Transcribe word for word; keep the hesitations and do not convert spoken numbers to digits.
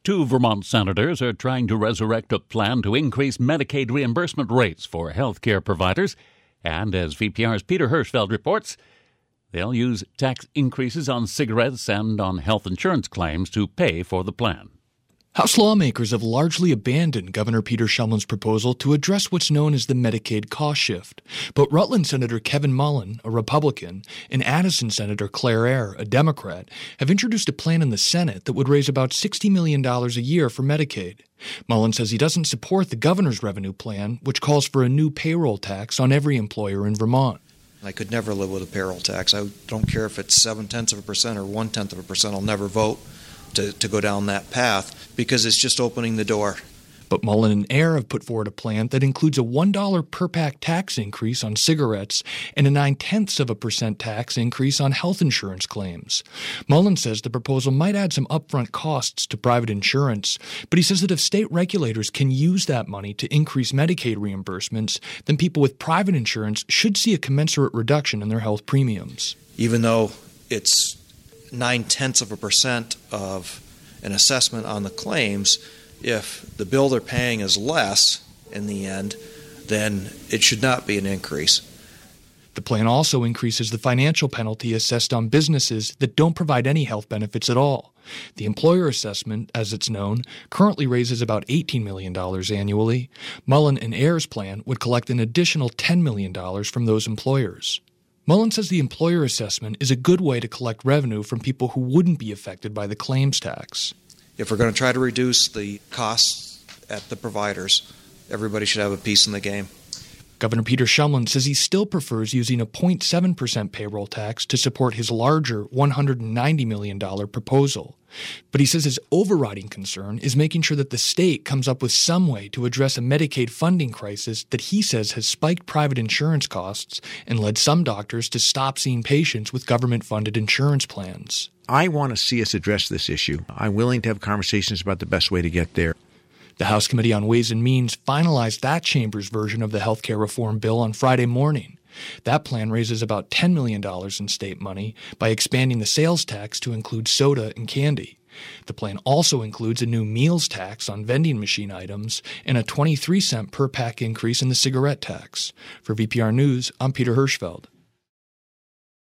Two Vermont senators are trying to resurrect a plan to increase Medicaid reimbursement rates for health care providers. And as V P R's Peter Hirschfeld reports, they'll use tax increases on cigarettes and on health insurance claims to pay for the plan. House lawmakers have largely abandoned Governor Peter Shumlin's proposal to address what's known as the Medicaid cost shift. But Rutland Senator Kevin Mullen, a Republican, and Addison Senator Claire Eyre, a Democrat, have introduced a plan in the Senate that would raise about sixty million dollars a year for Medicaid. Mullen says he doesn't support the governor's revenue plan, which calls for a new payroll tax on every employer in Vermont. I could never live with a payroll tax. I don't care if it's seven-tenths of a percent or one-tenth of a percent. I'll never vote to, to go down that path because it's just opening the door. But Mullen and Eyre have put forward a plan that includes a one dollar per pack tax increase on cigarettes and a nine-tenths of a percent tax increase on health insurance claims. Mullen says the proposal might add some upfront costs to private insurance, but he says that if state regulators can use that money to increase Medicaid reimbursements, then people with private insurance should see a commensurate reduction in their health premiums. Even though it's nine-tenths of a percent of an assessment on the claims, if the bill they're paying is less in the end, then it should not be an increase. The plan also increases the financial penalty assessed on businesses that don't provide any health benefits at all. The employer assessment, as it's known, currently raises about eighteen million dollars annually. Mullen and Eyre's plan would collect an additional ten million dollars from those employers. Mullen says the employer assessment is a good way to collect revenue from people who wouldn't be affected by the claims tax. If we're going to try to reduce the costs at the providers, everybody should have a piece in the game. Governor Peter Shumlin says he still prefers using a zero point seven percent payroll tax to support his larger one hundred ninety million dollars proposal. But he says his overriding concern is making sure that the state comes up with some way to address a Medicaid funding crisis that he says has spiked private insurance costs and led some doctors to stop seeing patients with government-funded insurance plans. I want to see us address this issue. I'm willing to have conversations about the best way to get there. The House Committee on Ways and Means finalized that chamber's version of the health care reform bill on Friday morning. That plan raises about ten million dollars in state money by expanding the sales tax to include soda and candy. The plan also includes a new meals tax on vending machine items and a twenty-three cent per pack increase in the cigarette tax. For V P R News, I'm Peter Hirschfeld.